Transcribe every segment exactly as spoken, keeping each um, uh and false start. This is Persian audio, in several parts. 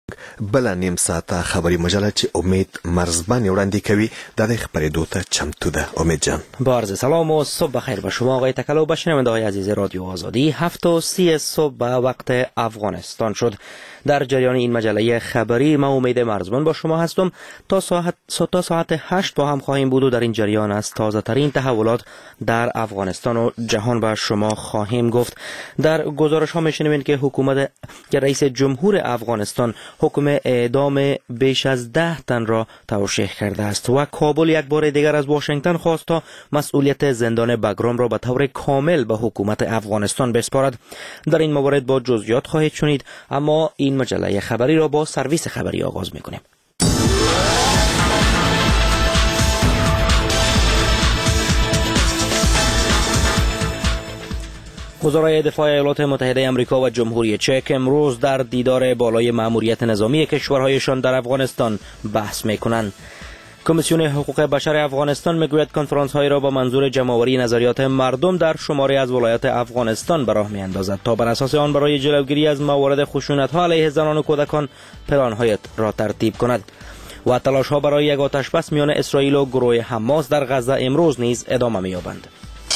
بل نیم ساعته خبری مجله چې امید مرزبانی وړاندې کوي د دې خبرېدو ته چمتو ده. امید جان، با عرض سلام و صبح بخیر به شما آقای تکلو. به شنونده های عزیز رادیو آزادی. هفت و سی صبح به وقت افغانستان شد. در جریان این مجله خبری ما امید مرزبان با شما هستم. تا ساعت تا ساعت هشت با هم خواهیم بود و در این جریان از تازه ترین تحولات در افغانستان و جهان به شما خواهیم گفت. در گزارش ها میشنوید که حکومت که رئیس جمهور افغانستان حکم اعدام بیش از ده تن را توشیح کرده است و کابل یک بار دیگر از واشنگتن خواست تا مسئولیت زندان بگرام را به طور کامل به حکومت افغانستان بسپارد. در این موارد با جزئیات خواهید شنید، اما این مجله خبری را با سرویس خبری آغاز می‌کنیم. وزرای دفاع ایالات متحده آمریکا و جمهوری چک امروز در دیدار بالای مأموریت نظامی کشورهایشان در افغانستان بحث می‌کنند. کمیسیون حقوق بشر افغانستان میگوید کنفرانس های را با منظور جمع‌آوری نظریات مردم در شماری از ولایات افغانستان به راه می‌اندازد تا بر اساس آن برای جلوگیری از موارد خشونت ها علیه زنان و کودکان پلان های را ترتیب کند. و تلاش ها برای یک آتش بس میان اسرائیل و گروه حماس در غزه امروز نیز ادامه می‌یابند.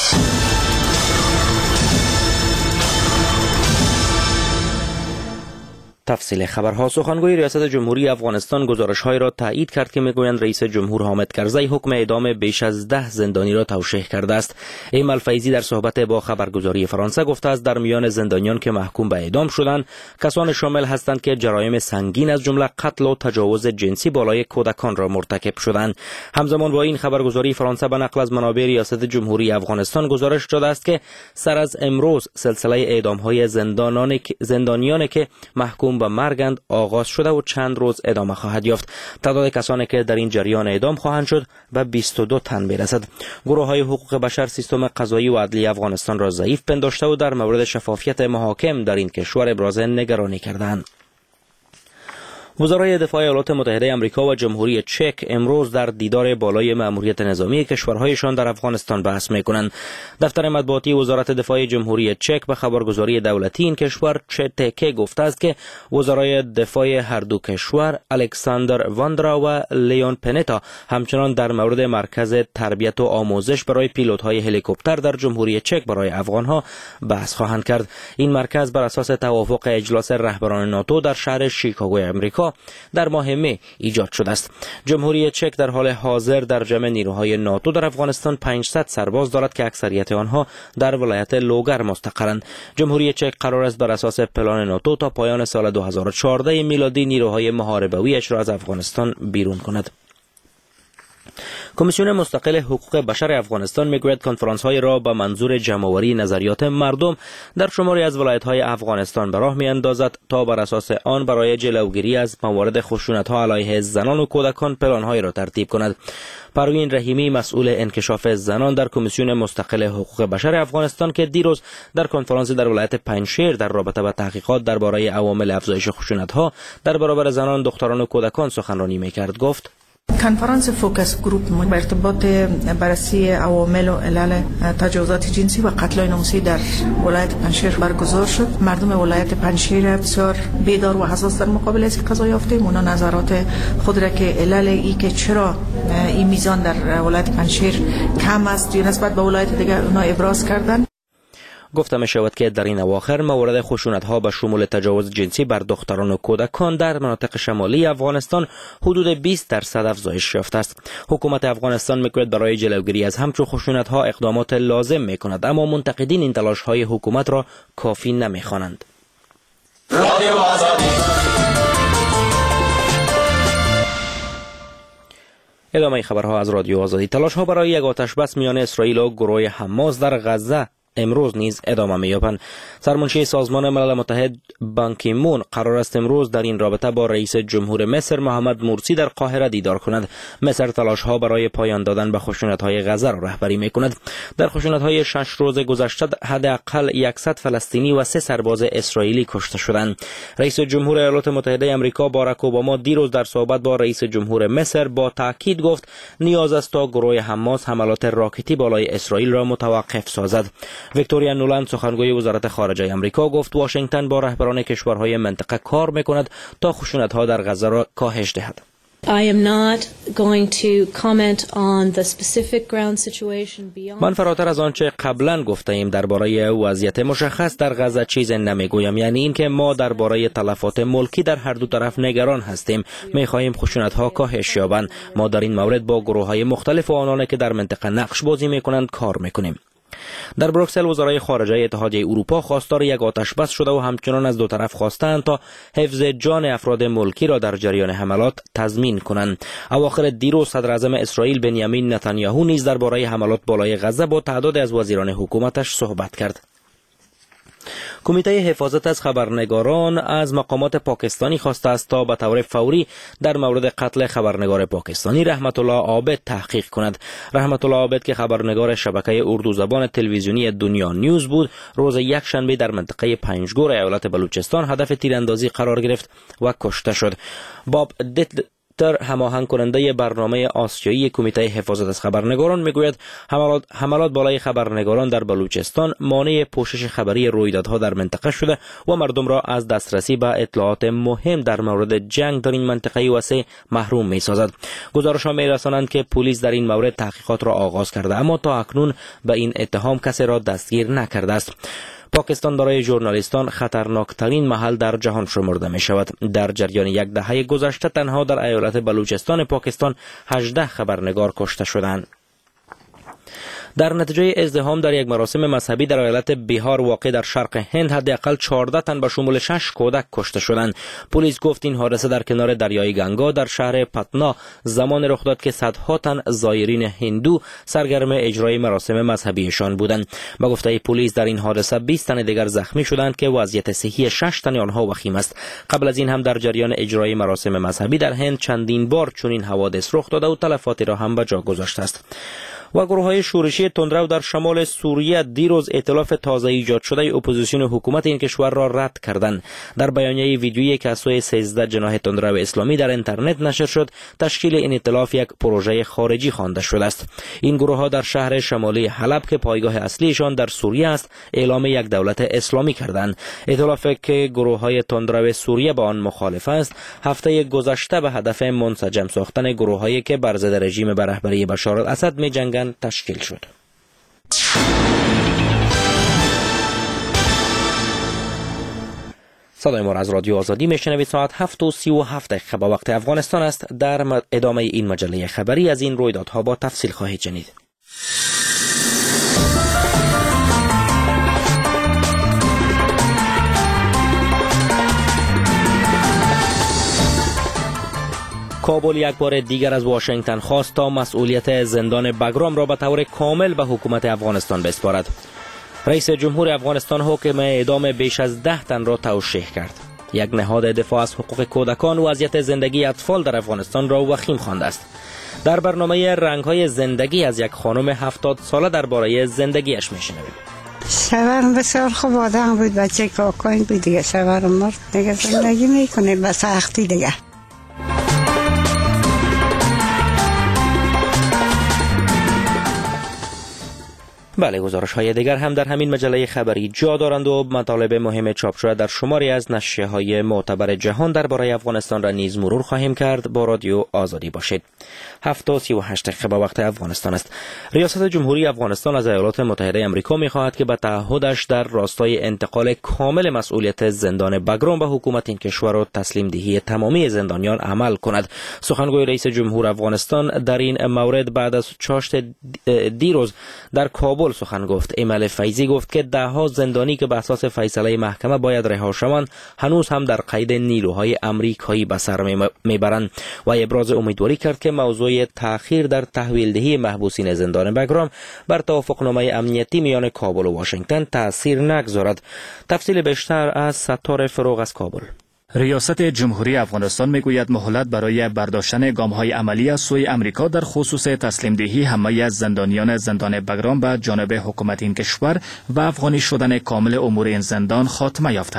تفصیل خبرها. سخنگوی ریاست جمهوری افغانستان گزارش‌های را تایید کرد که میگویند رئیس جمهور حامد کرزی حکم اعدام بیش از ده زندانی را توشیح کرده است. ایمل فیضی در صحبت با خبرگزاری فرانسه گفته است در میان زندانیان که محکوم به اعدام شدند کسان شامل هستند که جرایم سنگین از جمله قتل و تجاوز جنسی بالای کودکان را مرتکب شدند. همزمان با این خبرگزاری فرانسه به نقل از منابع ریاست جمهوری افغانستان گزارش داده است که سر از امروز سلسله اعدام‌های زندانیان زندانیان که محکوم به مرگند آغاز شده و چند روز ادامه خواهد یافت. تعداد کسانی که در این جریان اعدام خواهند شد به بیست و دو تن میرسد. گروه های حقوق بشر سیستم قضایی و عدلی افغانستان را ضعیف پنداشته و در مورد شفافیت محاکم در این کشور ابراز نگرانی کردند. وزرای دفاع ایالات متحده آمریکا و جمهوری چک امروز در دیدار بالای مأموریت نظامی کشورهایشان در افغانستان بحث می‌کنند. دفتر مطبوعاتی وزارت دفاع جمهوری چک به خبرگزاری دولتی این کشور چتک گفته است که وزرای دفاع هر دو کشور الکساندر واندرا و لیون پنتا همچنان در مورد مرکز تربیت و آموزش برای پیلوت‌های هلیکوپتر در جمهوری چک برای افغان‌ها بحث خواهند کرد. این مرکز بر اساس توافق اجلاس رهبران ناتو در شهر شیکاگو آمریکا در ماه می ایجاد شده است. جمهوری چک در حال حاضر در جمع نیروهای ناتو در افغانستان پانصد سرباز دارد که اکثریت آنها در ولایت لوگر مستقرند. جمهوری چک قرار است بر اساس پلان ناتو تا پایان سال دو هزار و چهارده میلادی نیروهای محاربه‌ایش را از افغانستان بیرون کند. کمیسیون مستقل حقوق بشر افغانستان میگوید کنفرانس های را به منظور جمع‌آوری نظریات مردم در شماری از ولایت های افغانستان به راه میاندازد تا بر اساس آن برای جلوگیری از موارد خشونت ها علیه زنان و کودکان پلان های را ترتیب کند. پروین رحیمی مسئول انکشاف زنان در کمیسیون مستقل حقوق بشر افغانستان که دیروز در کنفرانس در ولایت پنجشیر در رابطه با تحقیقات درباره عوامل افزایش خشونت ها در برابر زنان، دختران و کودکان سخنرانی میکرد گفت: کنفرانس فوکس گروپ ما به ارتباط بررسی عوامل و علل تجاوزات جنسی و قتل‌های ناموسی در ولایت پنجشیر برگزار شد. مردم ولایت پنجشیر بسیار بیدار و حساس در مقابل از قضا یافتیم. اونا نظرات خود را که علل ای که چرا این میزان در ولایت پنجشیر کم است نسبت به ولایت دیگر اونا ابراز کردند. گفته می شود که در این اواخر موارد خشونت ها به شمول تجاوز جنسی بر دختران و کودکان در مناطق شمالی افغانستان حدود بیست درصد افزایش یافته است. حکومت افغانستان میگوید برای جلوگیری از همچون خشونت ها اقدامات لازم می کند، اما منتقدین این تلاش های حکومت را کافی نمی خوانند. ادامه خبرها از رادیو آزادی. تلاش ها برای یک آتش بس میان اسرائیل و گروه حماس در غزه امروز نیز ادامه می‌یابند. سرمنشی سازمان ملل متحد بان کی مون قرار است امروز در این رابطه با رئیس جمهور مصر محمد مرسی در قاهره دیدار کند. مصر تلاش‌ها برای پایان دادن به خشونت‌های غزه را رهبری می‌کند. در خشونت‌های شش روز گذشته حداقل صد فلسطینی و سه سرباز اسرائیلی کشته شدند. رئیس جمهور ایالات متحده آمریکا باراک اوباما دیروز در صحبت با رئیس جمهور مصر با تاکید گفت نیاز است تا گروه حماس حملات راکتی بالای اسرائیل را متوقف سازد. ویکتوریا نولند سخنگوی وزارت خارجه آمریکا گفت واشنگتن با رهبران کشورهای منطقه کار میکند تا خشونت‌ها در غزه را کاهش دهد. I am not going to comment on the specific ground situation beyond. من فراتر از آنچه قبلا گفته ایم درباره وضعیت مشخص در غزه چیز نمیگویم، یعنی اینکه ما درباره تلفات ملکی در هر دو طرف نگران هستیم. میخواهیم خشونت‌ها کاهش یابند. ما در این مورد با گروه‌های مختلف و آنانی که در منطقه نقش بازی میکنند کار میکنیم. در بروکسل وزرای خارجه اتحادیه اروپا خواستار یک آتش بس شده و همچنان از دو طرف خواستند تا حفظ جان افراد ملکی را در جریان حملات تضمین کنند. اواخر دیروز صدر اعظم اسرائیل بنیامین نتانیاهو نیز درباره حملات بالای غزه با تعداد از وزیران حکومتش صحبت کرد. کمیته حفاظت از خبرنگاران از مقامات پاکستانی خواسته است تا به طور فوری در مورد قتل خبرنگار پاکستانی رحمت الله عابد تحقیق کند. رحمت الله عابد که خبرنگار شبکه اردو زبان تلویزیونی دنیا نیوز بود، روز یکشنبه در منطقه پنجگور ایالت بلوچستان هدف تیراندازی قرار گرفت و کشته شد. باب دت در هماهنگ کننده برنامه آسیایی کمیته حفاظت از خبرنگاران میگوید حملات, حملات بالای خبرنگاران در بلوچستان مانع پوشش خبری رویدادها در منطقه شده و مردم را از دسترسی به اطلاعات مهم در مورد جنگ در این منطقه وسیع محروم می سازد. گزارش‌ها می رسانند که پلیس در این مورد تحقیقات را آغاز کرده، اما تا اکنون به این اتهام کسی را دستگیر نکرده است. پاکستان برای ژورنالیستان خطرناکترین محل در جهان شمرده می شود. در جریان یک دهه گذشته تنها در ایالت بلوچستان پاکستان هجده خبرنگار کشته شدند. در نتیجه ازدحام در یک مراسم مذهبی در ایالت بیهار واقع در شرق هند حداقل چهارده تن به شمول شش کودک کشته شدند. پلیس گفت این حادثه در کنار دریای گنگا در شهر پتنا زمان رخ داد که صدها تن زایرین هندو سرگرم اجرای مراسم مذهبیشان بودند. به گفته پلیس در این حادثه بیست تن دیگر زخمی شدند که وضعیت صحی شش تن آنها وخیم است. قبل از این هم در جریان اجرای مراسم مذهبی در هند چندین بار چنین حوادث رخ داده و تلفاتی را هم به جا گذاشته است. و گروه‌های شورشی تندرو در شمال سوریه دیروز ائتلاف تازه ایجاد شده اپوزیسیون حکومت این کشور را رد کردند. در بیانیه ویدیویی که از سوی سیزده جناح تندرو اسلامی در اینترنت نشر شد، تشکیل این ائتلاف یک پروژه خارجی خوانده شده است. این گروه‌ها در شهر شمالی حلب که پایگاه اصلیشان در سوریه است، اعلام یک دولت اسلامی کردند. ائتلافی که گروه‌های تندرو سوریه با آن مخالف است، هفته گذشته به هدف منسجم ساختن گروه‌هایی که بر ضد رژیم به رهبری بشار الاسد می‌جنگند تشکیل شد. صدای ما را از رادیو آزادی میشنوید. ساعت هفت و سی و هفت دقیقه به وقت افغانستان است. در ادامه این مجله خبری از این رویدادها با تفصیل خواهید شنید. کابل یک بار دیگر از واشنگتن خواست تا مسئولیت زندان بگرام را به طور کامل به حکومت افغانستان بسپارد. رئیس جمهور افغانستان حکم اعدام بیش از ده تن را توشیح کرد. یک نهاد دفاع از حقوق کودکان وضعیت زندگی اطفال در افغانستان را وخیم خوانده است. در برنامه رنگ‌های زندگی از یک خانم هفتاد ساله درباره زندگیش میشنویم. شوهرم بسیار خوب آدم بود، بچه کاکاین بود دیگه. شوهرم مرد دیگه، زندگی میکنه به سختی دیگه. بله، گزارش های دیگر هم در همین مجله خبری جا دارند و مطالب مهم چاپ شده در شماری از نشریه های معتبر جهان درباره افغانستان را نیز مرور خواهیم کرد. با رادیو آزادی باشید. هفت و سی و هشت دقیقه به وقت افغانستان است. ریاست جمهوری افغانستان از ایالات متحده آمریکا می‌خواهد که به تعهدش در راستای انتقال کامل مسئولیت زندان بگرام به حکومت این کشور و تسلیم دهی تمامی زندانیان عمل کند. سخنگوی رئیس جمهور افغانستان در این مورد بعد از چاشت دیروز در کابل سخن گفت. ایمل فیضی گفت که ده ها زندانی که به اساس فیصله محکمه باید رها شوند هنوز هم در قید نیروهای آمریکایی به سر میبرند و ابراز امیدواری کرد که موضوع تأخیر در تحویل دهی محبوسین زندان بگرام بر توافقنامه امنیتی میان کابل و واشنگتن تأثیر نگذارد. تفصیل بیشتر از ستار فروغ از کابل. ریاست جمهوری افغانستان میگوید مهلت برای برداشتن گام‌های عملی از سوی امریکا در خصوص تسلیم دهی همه از زندانیان زندان بگرام به جانب حکومت این کشور و افغانی شدن کامل امور این زندان خاتمه یافته است.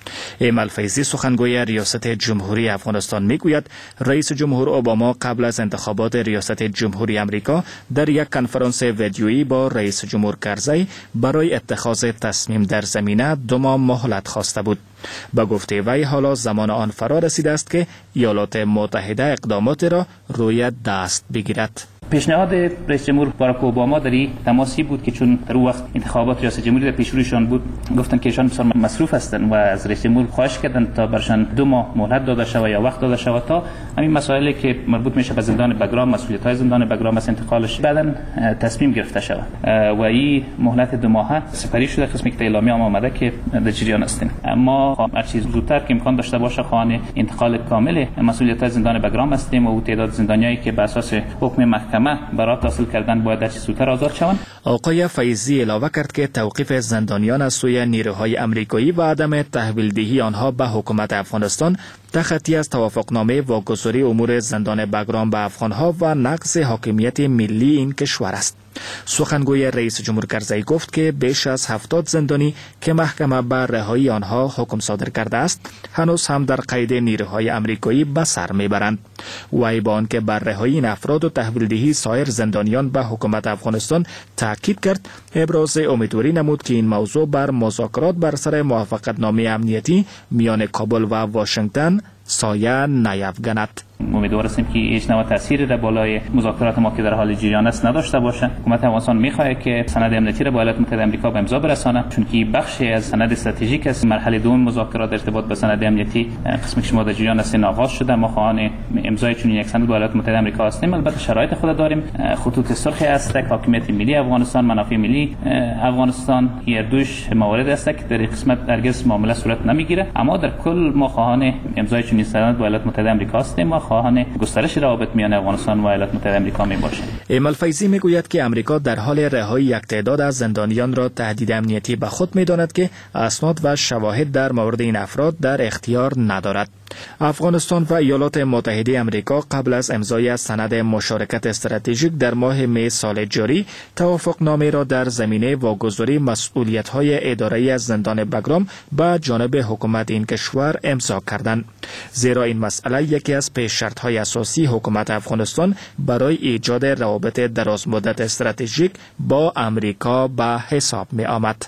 ایمل فیضی سخنگوی ریاست جمهوری افغانستان میگوید رئیس جمهور اوباما قبل از انتخابات ریاست جمهوری آمریکا در یک کنفرانس ویدیویی با رئیس جمهور کرزی برای اتخاذ تصمیم در زمینه دو ماه مهلت خواسته بود. به گفته وی حالا زمان آن فرا رسیده است که ایالات متحده اقدامات را روی دست بگیرد. پیشنهاد رئیس جمهور باراک اوباما در این تماسی بود که چون در اون وقت انتخابات ریاست جمهوری در پیش رویشان بود، گفتن که ایشان بسیار مصروف هستند و از رئیس جمهور خواهش کردند تا برشان دو ماه مهلت داده شود یا وقت داده شود تا همین مسائلی که مربوط میشه به زندان بگرام، مسئولیت‌های زندان بگرام از انتقالش بعداً تصمیم گرفته شود و این مهلت دو ماهه سپری شده قسمی که اعلامیه آمده که در جریان هستیم. اما هر چیز زودتر که امکان داشته باشه خواهان انتقال کامل مسئولیت‌های زندان بگرام هستیم و تعداد زندانیایی که بر اساس حکم محکمه برات حاصل کردن باید در زودتر آزاد شوند. آقای فیضی علاوه کرد که توقیف زندانیان از سوی نیروهای آمریکایی و عدم تحویلدهی آنها به حکومت افغانستان تخطی از توافقنامه واگذاری امور زندان بگرام به افغانها و نقض حاکمیت ملی این کشور است. سخنگوی رئیس جمهور کرزی گفت که بیش از هفتاد زندانی که محکمه بر رهایی آنها حکم صادر کرده است هنوز هم در قید نیروهای آمریکایی به سر میبرند. وی با آنکه بر رهایی این افراد و تحویلدهی سایر زندانیان به حکومت افغانستان تاکید کرد، ابراز امیدواری نمود که این موضوع بر مذاکرات بر سر موافقتنامه امنیتی میان کابل و واشنگتن سایه نیفگند. امیدوار هستیم که هیچ نوع تأثیری در بالای مذاکرات ما که در حال جریان است نداشته باشه. حکومت افغانستان میخواهد که سند امنیتی را با ایالات متحده آمریکا به امضا برسانه، چون که بخشی از سند استراتژیک است. مرحله دوم مذاکرات در ارتباط به سند امنیتی قسمی که شما در جریان است آغاز شده. ما خواهان امضای چنین یک سند با ایالات متحده آمریکا هستیم. البته شرایط خود داریم. خطوط سرخ است، حاکمیت ملی افغانستان، منافع ملی افغانستان، هر دوش موارد است که در قسمت هرگز معامله صورت نمیگیره. اما در کل ما خواهان امضای چنین سند با ایالات متحده آمریکا هستیم و خواهان گسترش روابط میان افغانستان و ایالات متحده آمریکا میباشد. ایمل فیضی میگوید که آمریکا در حال رهایی یک تعداد از زندانیان را تهدید امنیتی به خود میداند که اسناد و شواهد در مورد این افراد در اختیار ندارد. افغانستان و ایالات متحده آمریکا قبل از امضای سند مشارکت استراتژیک در ماه می سال جاری توافقنامه را در زمینه واگذاری مسئولیت‌های اداری از زندان بگرام به جانب حکومت این کشور امضا کردند. زیرا این مسئله یکی از پیش شرط‌های اساسی حکومت افغانستان برای ایجاد روابط درازمدت استراتژیک با آمریکا به حساب می آمد.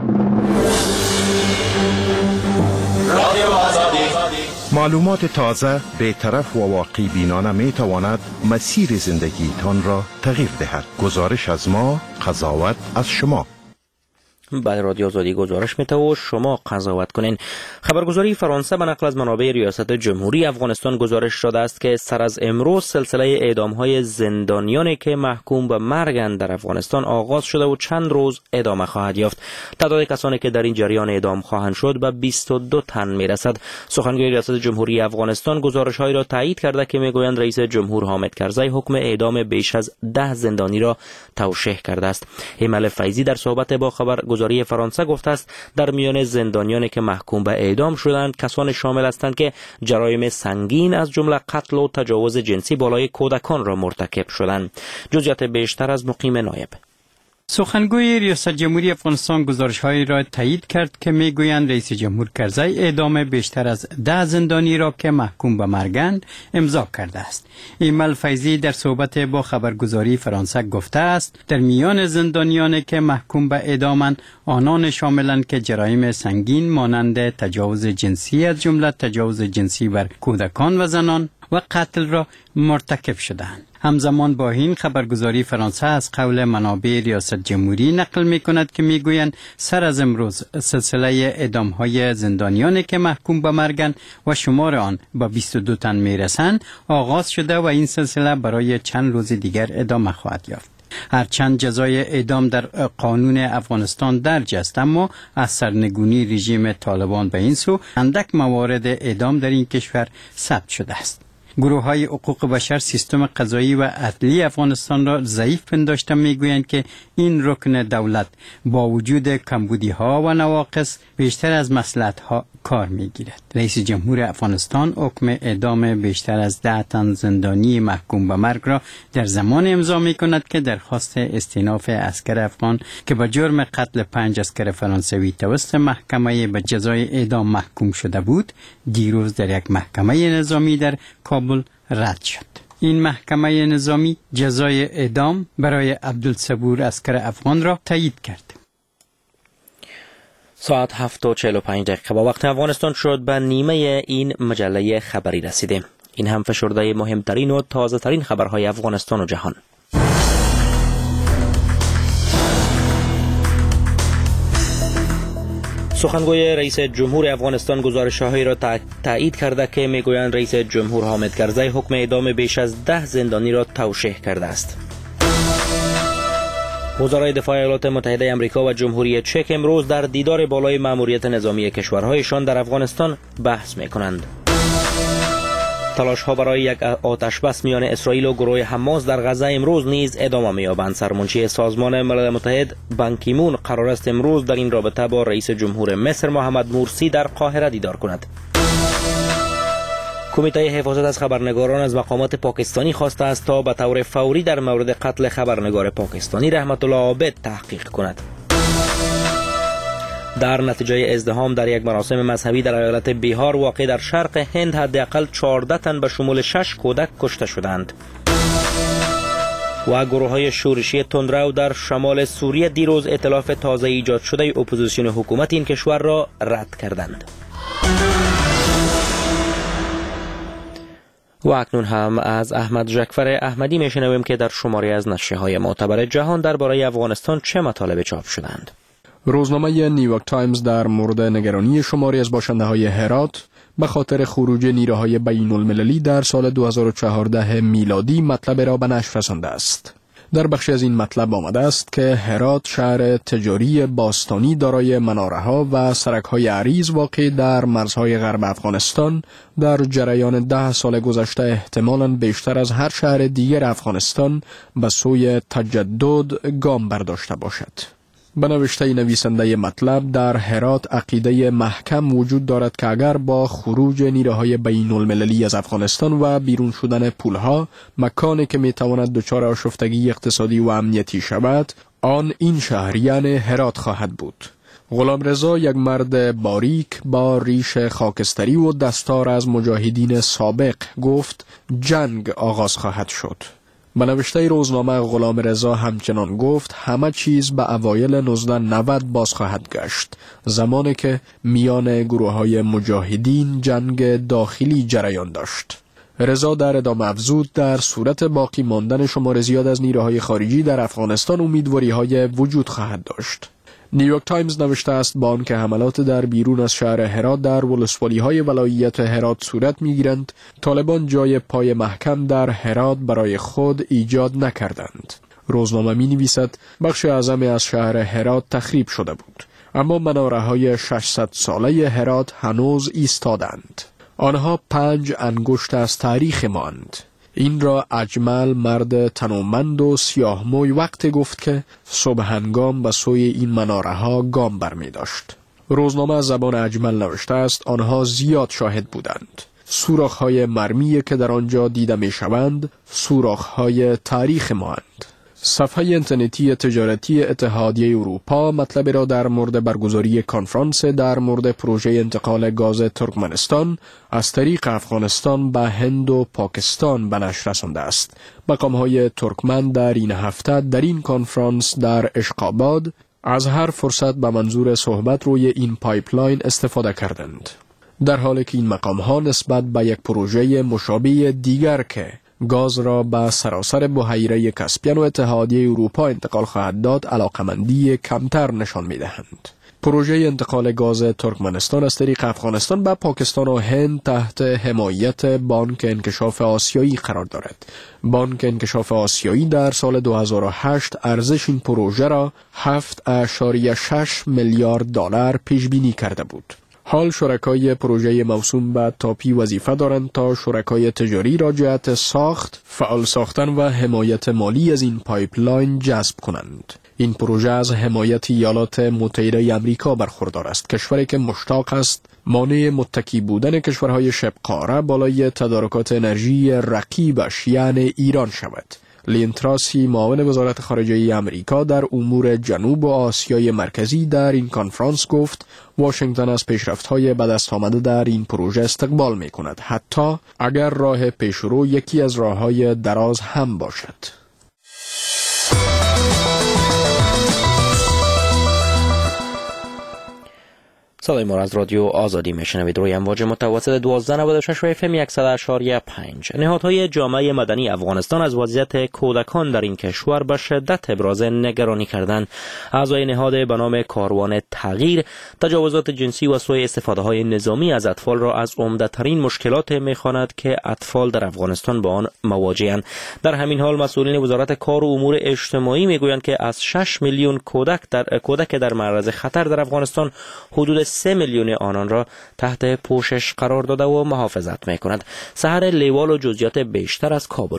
معلومات تازه، بی‌طرف و واقعی بینانه می تواند مسیر زندگی تان را تغییر دهد. گزارش از ما، قضاوت از شما. بعد رادیو آزادی گزارش میته و شما قضاوت کنین. خبرگزاری فرانسه به نقل از منابع ریاست جمهوری افغانستان گزارش داده است که سر از امروز سلسله اعدام‌های زندانیانی که محکوم به مرگ در افغانستان آغاز شده و چند روز ادامه خواهد یافت. تعداد کسانی که در این جریان اعدام خواهند شد به بیست و دو تن میرسد. سخنگوی ریاست جمهوری افغانستان گزارش‌هایی را تایید کرده که میگویند رئیس جمهور حامد کرزی حکم اعدام بیش از ده زندانی را توشیح کرده است. ایمل فیضی در صحبت با خبر گزاری فرانسه گفته است در میان زندانیانی که محکوم به اعدام شدند کسانی شامل هستند که جرایم سنگین از جمله قتل و تجاوز جنسی بالای کودکان را مرتکب شدند. جزئیات بیشتر از مقیم نایب. سخنگوی ریاست جمهوری افغانستان گزارش‌هایی را تایید کرد که می‌گویند رئیس جمهور کرزی اعدام بیشتر از ده زندانی را که محکوم به مرگند امضا کرده است. ایمل فیضی در صحبت با خبرگزاری فرانسه گفته است در میان زندانیانی که محکوم به اعدامند آنان شاملند که جرایم سنگین مانند تجاوز جنسی از جمله تجاوز جنسی بر کودکان و زنان و قتل را مرتکب شدند. همزمان با این خبرگزاری فرانسه از قول منابع ریاست جمهوری نقل می کند که می گویند سر از امروز سلسله اعدام های زندانیانی که محکوم به مرگند و شمار آن با بیست و دو تن می رسند آغاز شده و این سلسله برای چند روز دیگر ادامه خواهد یافت. هرچند جزای اعدام در قانون افغانستان درج است، اما از سرنگونی رژیم طالبان به این سو اندک موارد اعدام در این کشور ثبت شده است. گروه های حقوق بشر سیستم قضایی و عدلی افغانستان را ضعیف پنداشته میگویند که این رکن دولت با وجود کمبودی ها و نواقص بیشتر از مصلحت ها کار میگیرد. رئیس جمهور افغانستان حکم اعدام بیشتر از ده تن زندانی محکوم به مرگ را در زمان امضا می کند که درخواست استئناف عسکر افغان که به جرم قتل پنج عسکر فرانسوی توسط محکمه به جزای اعدام محکوم شده بود دیروز در یک محکمه نظامی در کابل رد شد. این محکمه نظامی جزای اعدام برای عبدالصبور عسکر افغان را تایید کرد. ساعت هفت و چهل و پنج دقیقه با وقت افغانستان شد به نیمه این مجله خبری رسیدیم. این هم فشرده مهمترین و تازه ترین خبرهای افغانستان و جهان. سخنگوی رئیس جمهور افغانستان گزارش‌هایی را تایید کرده که میگویند رئیس جمهور حامد کرزی حکم اعدام بیش از ده زندانی را توشیح کرده است. وزرای دفاع ایالات متحده آمریکا و جمهوری چک امروز در دیدار بالای مأموریت نظامی کشورهایشان در افغانستان بحث می‌کنند. تلاش‌ها برای یک آتش بس میان اسرائیل و گروه حماس در غزه امروز نیز ادامه می‌یابند. سرمنشی سازمان ملل متحد بان کی مون قرار است امروز در این رابطه با رئیس جمهور مصر محمد مرسی در قاهره دیدار کند. کمیته حفاظت از خبرنگاران از مقامات پاکستانی خواسته است تا به طور فوری در مورد قتل خبرنگار پاکستانی رحمت الله عابد تحقیق کند. در نتیجه ازدحام در یک مراسم مذهبی در ایالت بیهار واقع در شرق هند حداقل چهارده تن به شمول شش کودک کشته شدند. و گروه‌های شورشی تندرو در شمال سوریه دیروز ائتلاف تازه ایجاد شده اپوزیسیون حکومت این کشور را رد کردند. و اکنون هم از احمد جعفر احمدی میشنویم که در شماری از نشریه‌های معتبر جهان درباره افغانستان چه مطالب چاپ شدند. روزنامه نیویورک تایمز در مورد نگرانی شماری از باشنده‌های هرات به خاطر خروج نیروهای بین المللی در سال دو هزار و چهارده میلادی مطلب را به نشر رسانده است. در بخشی از این مطلب آمده است که هرات شهر تجاری باستانی دارای مناره‌ها و سرک‌های عریض واقع در مرزهای غرب افغانستان در جریان ده سال گذشته احتمالاً بیشتر از هر شهر دیگر افغانستان به سوی تجدد گام برداشته باشد. به نوشته نویسنده مطلب در هرات عقیده محکم وجود دارد که اگر با خروج نیروهای بین المللی از افغانستان و بیرون شدن پولها مکانی که میتواند دچار آشفتگی اقتصادی و امنیتی شود آن این شهر یعنی هرات خواهد بود. غلامرضا یک مرد باریک با ریش خاکستری و دستار از مجاهدین سابق گفت جنگ آغاز خواهد شد. به نوشته روزنامه غلامرضا همچنان گفت همه چیز به اوایل نوزده نود باز خواهد گشت، زمانی که میان گروه های مجاهدین جنگ داخلی جریان داشت. رضا در ادامه افزود در صورت باقی ماندن شمار زیاد از نیروهای خارجی در افغانستان امیدواری های وجود خواهد داشت. نیویورک تایمز نوشته است با آنکه حملات در بیرون از شهر هرات در ولسوالی های ولایت هرات صورت میگیرند، طالبان جای پای محکم در هرات برای خود ایجاد نکردند. روزنامه می نویسد بخش اعظم از شهر هرات تخریب شده بود، اما مناره های ششصد ساله هرات هنوز ایستادند. آنها پنج انگشت از تاریخ ماند. این را اجمل مرد تنومند و سیاه موی وقت گفت که صبح هنگام به سوی این مناره ها گام برمی داشت. روزنامه از زبان اجمل نوشته است آنها زیاد شاهد بودند. سوراخ های مرمی که در آنجا دیده می شوند سوراخ های تاریخ ماند. صفحه اینترنتی تجارتی اتحادیه اروپا مطلب را در مورد برگزاری کنفرانس در مورد پروژه انتقال گاز ترکمنستان از طریق افغانستان به هند و پاکستان به نشر رسانده است. مقام‌های ترکمن در این هفته در این کنفرانس در اشقاباد از هر فرصت به منظور صحبت روی این پایپلاین استفاده کردند، در حالی که این مقام‌ها نسبت به یک پروژه مشابه دیگر که گاز را به سراسر بحیره کاسپین و اتحادیه اروپا انتقال خواهد داد علاقمندی کمتر نشان می‌دهند. پروژه انتقال گاز ترکمنستان از طریق افغانستان به پاکستان و هند تحت حمایت بانک انکشاف آسیایی قرار دارد. بانک انکشاف آسیایی در سال دو هزار و هشت ارزش این پروژه را هفت اشاریه شش میلیارد دلار پیش بینی کرده بود. حال شرکای پروژه موسوم به تاپی وظیفه دارند تا شرکای تجاری را جهت ساخت، فعال ساختن و حمایت مالی از این پایپلاین جذب کنند. این پروژه از حمایت ایالات متحده آمریکا برخوردار است، کشوری که مشتاق است مانع متکی بودن کشورهای شبه قاره بالای تدارکات انرژی رقیبش یعنی ایران شود. لین تراسی، معاون وزارت خارجه آمریکا در امور جنوب و آسیای مرکزی، در این کنفرانس گفت واشنگتن از پیشرفت‌های به دست آمده در این پروژه استقبال می‌کند، حتی اگر راه پیشرو یکی از راه‌های دراز هم باشد. صدای ما از رادیو آزادی میشنوید. روی امواج متوسط دوازده نود و شش و اف ام صد و اشاری پنج. نهادهای جامعه مدنی افغانستان از وضعیت کودکان در این کشور به شدت ابراز نگرانی کردند. اعضای نهاد به نام کاروان تغییر تجاوزات جنسی و سوء استفاده های نظامی از اطفال را از عمده‌ترین مشکلات می‌خواند که اطفال در افغانستان با آن مواجه‌اند. در همین حال مسئولین وزارت کار و امور اجتماعی میگویند که از شش میلیون کودک در کودک در معرض خطر در افغانستان حدود سه میلیون آنان را تحت پوشش قرار داده و محافظت می کند. سحر لیوال و جزئیات بیشتر از کابل.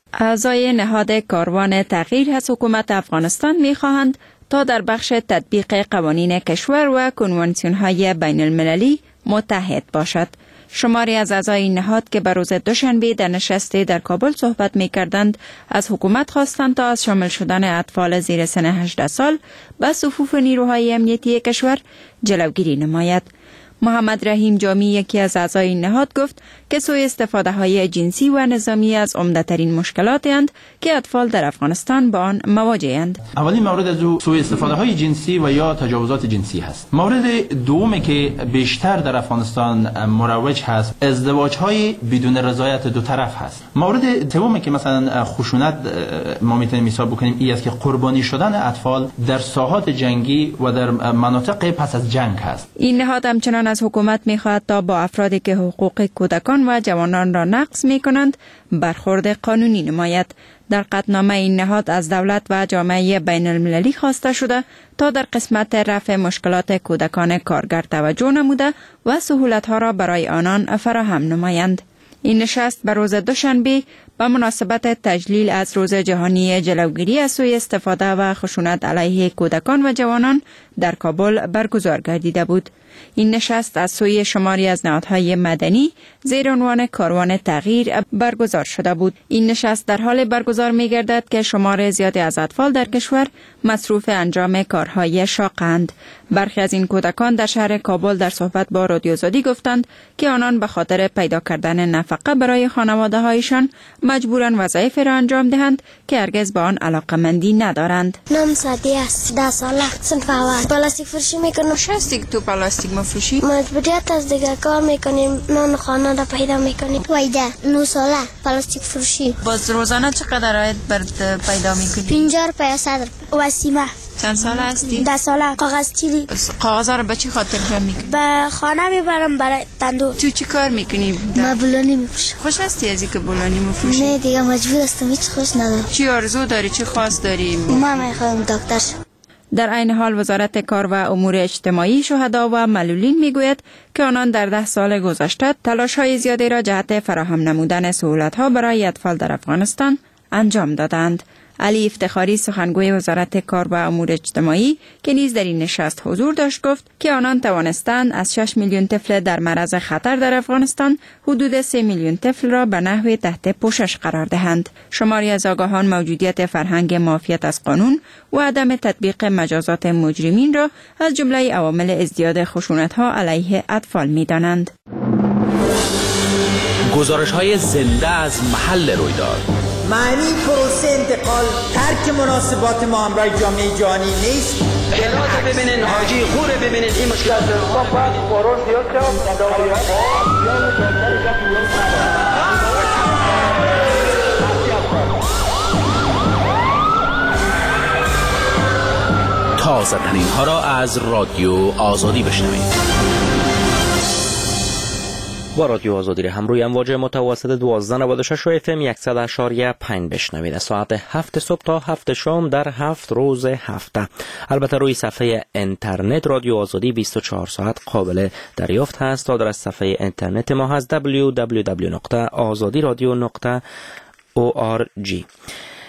اعضای نهاد کاروان تغییر از حکومت افغانستان می خواهند تا در بخش تطبیق قوانین کشور و کنوانسیون های بین المللی متحد باشد. شماری از اعضای این نهاد که به روز دوشنبه در نشستی در کابل صحبت می کردند از حکومت خواستند تا از شامل شدن اطفال زیر سن هجده سال به صفوف نیروهای امنیتی کشور جلوگیری نماید. محمد رحیم جامی، یکی از اعضای این نهاد، گفت که سوء استفاده های جنسی و نظامی از عمده ترین مشکلاتی اند که اطفال در افغانستان با آن مواجه‌اند. اولین مورد از سوء استفاده های جنسی و یا تجاوزات جنسی هست. مورد دومی که بیشتر در افغانستان مروج هست، ازدواج های بدون رضایت دو طرف هست. مورد سومی که مثلا خشونت ما میتونیم حساب بکنیم این است که قربانی شدن اطفال در ساحات جنگی و در مناطق پس از جنگ هست. این نهاد همچنان از حکومت می‌خواهد تا با افرادی که حقوق کودکان و جوانان را نقض می‌کنند برخورد قانونی نماید. در قطعنامه این نهاد از دولت و جامعه بین المللی خواسته شده تا در قسمت رفع مشکلات کودکان کارگر توجه نموده و سهولت‌ها را برای آنان فراهم نمایند. این نشست به روز دوشنبه به مناسبت تجلیل از روز جهانی جلوگیری از سوء استفاده و خشونت علیه کودکان و جوانان در کابل برگزار گردیده بود. این نشست از سوی شماری از نهادهای مدنی زیر عنوان کاروان تغییر برگزار شده بود. این نشست در حال برگزار می گردد که شمار زیادی از اطفال در کشور مصروف انجام کارهای شاقند. برخی از این کودکان در شهر کابل در صحبت با رادیو آزادی گفتند که آنان به خاطر پیدا کردن نفقه برای خانواده هایشان مجبورن وظایف را انجام دهند که هرگز به آن علاقمندی ندارند. نام سادی است. ده ساله. صنف اول. پلاستیک فروشی میکنم. شستیک تو پلاستیک مفروشی. مجبوریت از دیگه کار میکنیم. نان خانه را پیدا میکنیم. وایده. نه ساله. پلاستیک فروشی. باز روزانه چقدر آید برد پیدا میکنی؟ پنجاه روپیه صد روپیه. وسیمه. چند ساله هستی؟ ده ساله. کاغذ چیلی. کاغذ را به چی خاطر جمع میکنی؟ به خانه میبرم برای تندور. تو چی کار میکنی؟ من بولانی میفروشم. خوش هستی از اینکه بولانی میفروشی؟ نه دیگه مجبور هستم، هیچ خوش ندارم. چی آرزو داری؟ چی خواست داری؟ من میخوام دکتر شم. در عین حال وزارت کار و امور اجتماعی شهدا و معلولین میگوید که آنان در ده سال گذشته تلاش‌های زیادی را جهت فراهم نمودن سهولت‌ها برای اطفال در افغانستان انجام دادند. علی افتخاری، سخنگوی وزارت کار و امور اجتماعی که نیز در این نشست حضور داشت، گفت که آنان توانستند از شش میلیون طفل در معرض خطر در افغانستان حدود سه میلیون طفل را به نحو تحت پوشش قرار دهند. شماری از آگاهان موجودیت فرهنگ معافیت از قانون و عدم تطبیق مجازات مجرمین را از جمله عوامل ازدیاد خشونت‌ها علیه اطفال می‌دانند. گزارش‌های زنده از محل رویداد. معنی پروسه انتقال ترک مناسبات ما همراه جامعه جهانی نیست. جلات ببینین، حاجی خوره ببینین، این مشکلات با باید قرار زیاد تازه ترین ها را از رادیو آزادی بشنوید. با رادیو آزادی را هم روی امواج متوسط دوازده نود و شش و اف ام صد و اشاری پنج بشنوید. ساعت هفت صبح تا هفت شام در هفت روز هفته. البته روی صفحه اینترنت رادیو آزادی بیست و چهار ساعت قابل دریافت هست. آدرس صفحه اینترنت ما هست دبلیو دبلیو دبلیو نقطه آزادی رادیو نقطه او آر جی.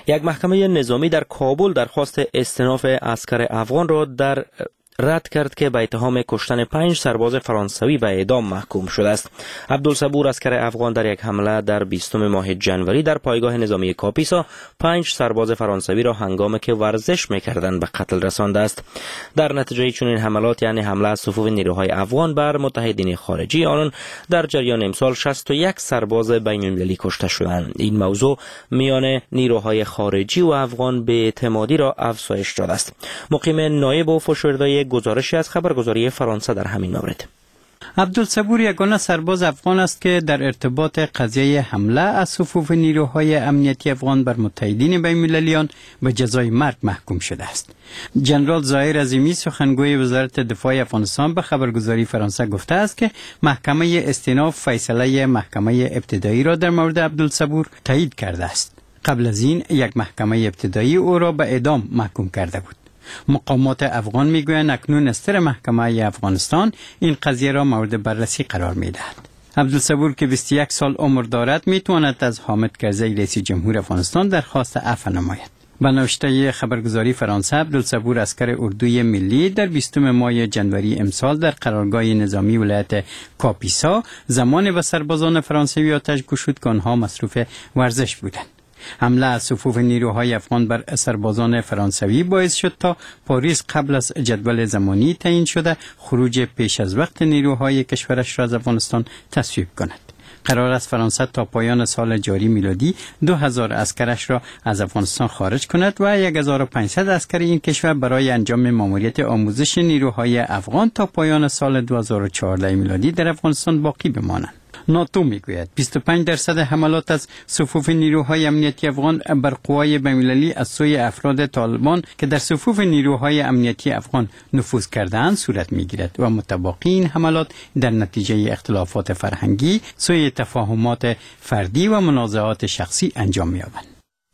یک محکمه نظامی در کابل درخواست استئناف عسکر افغان را در رد کرد که به اتهام کشتن پنج سرباز فرانسوی به اعدام محکوم شده است. عبدالصبور عسکر افغان در یک حمله در بیستم ماه جنوری در پایگاه نظامی کاپیسا پنج سرباز فرانسوی را هنگامی که ورزش می‌کردند به قتل رسانده است. در نتیجه چنین حملات یعنی حمله از صفوف نیروهای افغان بر متحدین خارجی آنان در جریان امسال شصت و یک سرباز بین‌المللی کشته شدند. این موضوع میان نیروهای خارجی و افغان به اعتمادی را افزایش داده است. مقیم نایب و فشرده گزارشی از خبرگزاری فرانسه در همین مورد. عبدالصبور یگانه سرباز افغان است که در ارتباط قضیه حمله از صفوف نیروهای امنیتی افغان بر متحدین بین‌المللیان به جزای مرگ محکوم شده است. جنرال ظاهر عظیمی سخنگوی وزارت دفاع افغانستان به خبرگزاری فرانسه گفته است که محکمه استئناف فیصله محکمه ابتدایی را در مورد عبدالصبور تایید کرده است. قبل از این یک محکمه ابتدایی او را به اعدام محکوم کرده بود. مقامات افغان میگویند اکنون استر محکمه افغانستان این قضیه را مورد بررسی قرار میدهد. عبدالصبور که بیست و یک سال عمر دارد میتواند از حامد کرزی رئیس جمهور افغانستان درخواست عفو نماید. به نوشته خبرگزاری فرانسه، عبدالصبور عسکر اردوی ملی در بیستم ماه جنوری امسال در قرارگاه نظامی ولایت کاپیسا زمان به سربازان فرانسوی آتش گشود که آنها مصروف ورزش بودند. حمله از صفوف نیروهای افغان بر سربازان فرانسوی باعث شد تا پاریس قبل از جدول زمانی تعیین شده خروج پیش از وقت نیروهای کشورش را از افغانستان تصویب کند. قرار است فرانسه تا پایان سال جاری میلادی دو هزار عسکرش را از افغانستان خارج کند و هزار و پانصد عسکر این کشور برای انجام ماموریت آموزش نیروهای افغان تا پایان سال دو هزار و چهارده میلادی در افغانستان باقی بمانند. ناتو میگوید بیست و پنج درصد حملات از صفوف نیروهای امنیتی افغان بر قوای بین‌المللی از سوی افراد طالبان که در صفوف نیروهای امنیتی افغان نفوذ کرده‌اند صورت میگیرد و متباقی این حملات در نتیجه اختلافات فرهنگی، سوء تفاهمات فردی و منازعات شخصی انجام می‌یابند.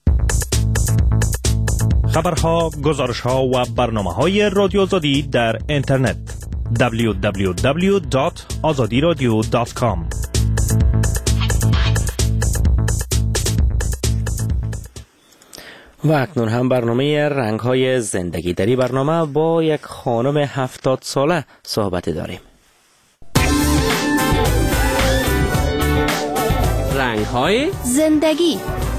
خبرها، گزارش‌ها و برنامه‌های رادیو آزادی در اینترنت دبلیو دبلیو دبلیو دات آزادی رادیو دات کام. و اکنون هم برنامه رنگ‌های زندگی. در این برنامه با یک خانم هفتاد ساله صحبت داریم. رنگ‌های زندگی.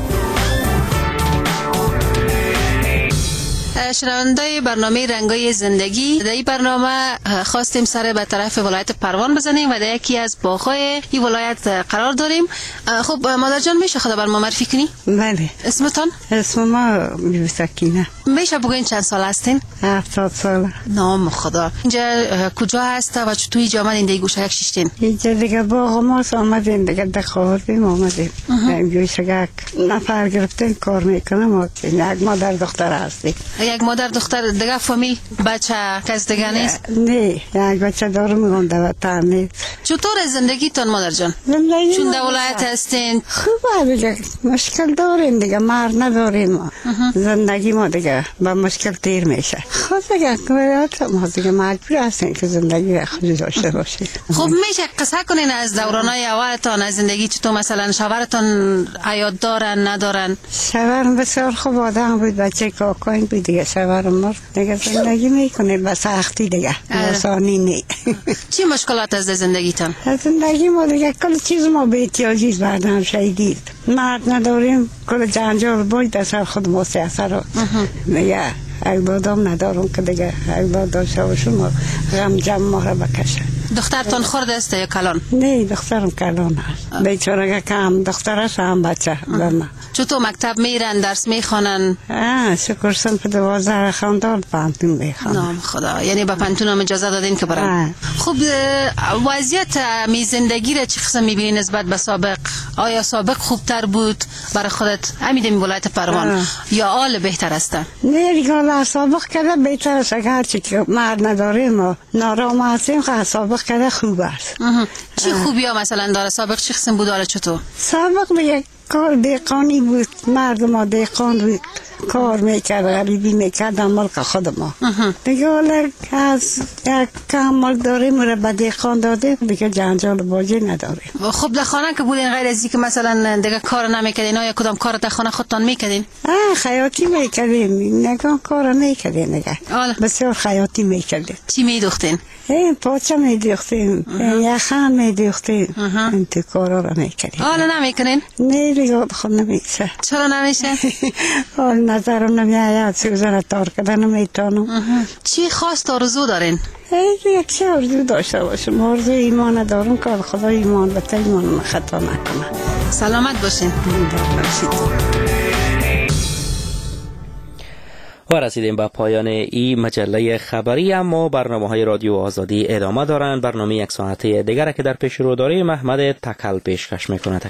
شنونده برنامه رنگای زندگی، در این برنامه خواستیم سر به طرف ولایت پروان بزنیم و در یکی از باغ‌های این ولایت قرار داریم. خب مادر جان میشه خدا بر ما معرفی کنی؟ بله. اسمتان؟ اسم ما بیبی سکینه. میشه بگوین چند سال هستین؟ هفتاد ساله. نام خدا. اینجا کجا هست و چطوری اینجا آمدین در گوشه یک شیشتین؟ اینجا دیگه باغ ما آمدیم دیگه دخاوردیم آمدیم. گوشه یک نفر گرفتیم کار میکنم و یک مادر دختر هستیم. یک مادر دختر دیگه فامیل بچه کس دیگه نیست؟ نه یک بچه دارم میگونده و تامید. چطور زندگی تان مادر جان؟ زندگی چون در ولایت هستین؟ خوبه دیگه مشکل داریم دیگه، مار نداریم ما. زندگی ما دیگه با مشکل تیر میشه. خود دیگه ما دیگه مجبور هستیم که زندگی خودی داشته باشیم. خب میشه قصه کنین از دورانای اولتان از زندگی چطور؟ مثلا شوهرتان حیات دارن ندارن؟ شوهرم بسیار خوب آدم بود، بچه کاکاین بود دیگه. شوهرم مرد دیگه زندگی میکنه با سختی دیگه، آسانی نه. چی مشکلات از زندگیتان؟ از زندگی ما دیگه کل چیز ما به احتیاجی بعدم شدید. مرد نداریم، کل جنجال باید از خود ما سیاسه رو دیگه اگبادام ندارم که دیگه اگباد داشته باشم غم جمع ما را بکشه. دخترتان خورد است یا کلان؟ نه دخترم کلان هست. بیچاره که هم دخترش هم بچه بما. چطور مکتب میرن درس میخوانن؟ آه شکر صنف دوازده خواندن پانتون میخوانن. نام خدا، یعنی به پانتون هم اجازه دادین که برن؟ خب وضعیت می زندگی را چه قسم میبینی نسبت به سابق؟ آیا سابق خوبتر بود برای خودت همین می ولایت پروان یا حال بهتر است؟ نه دیگه سابق کده بهتر است، اگر چی که مرد نداریم و نارام هستیم که سابق کده خوب است. چی خوبی ها مثلا داره سابق؟ چه قسم بود؟ حالا چطور؟ سابق دیگه کار دیقانی بود، مردم ها دیقان بود، کار میکرد، غریبی میکرد ملک خود ما. دیگه حالا از یک کمال داریم رو به دیقان داده، دیگه جنجال باجی نداریم. خب در خانه که بودین غیر از که مثلا دیگه کار نمیکردین یا کدام کار در خانه خودتان میکردین؟ آه خیاطی میکردیم، نگاه کار میکردیم نگه. بسیار خیاطی میکردیم. چی میدوختین؟ این پاچه میدوختیم، یخم میدوختیم، این تو کارا رو میکردیم. حالا نمیکنین؟ نه دیگه خود نمیشه. چرا نمیشه؟ حال نظرم نمیاد، سوزن تار کردن نمیتونم. چی خواست آرزو دارین؟ یک چه آرزو داشته باشم، آرزو ایمان دارم که خدا ایمان بته ایمان خطا نکنه. سلامت باشین. و رسیدیم به پایان این مجله خبری، اما برنامه های رادیو آزادی ادامه دارند. برنامه یک ساعته دیگر که در پیش رو داریم احمد تکل پیشکش میکنه.